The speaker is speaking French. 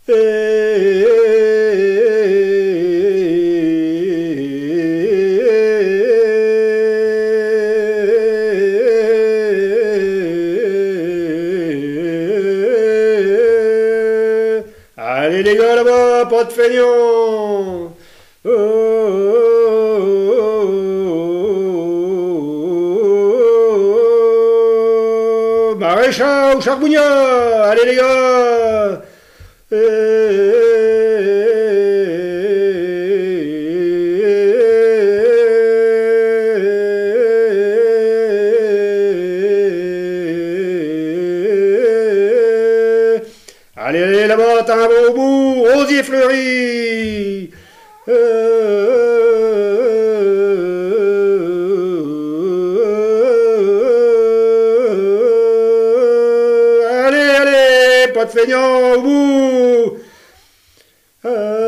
Allez les gars là-bas, pas de feignants. Oh, Maréchal ou Charbougnat, allez les gars. Allez, allez, là-bas, t'as un beau bout, rosier fleuri. Allez, allez, pas de feignant au bout.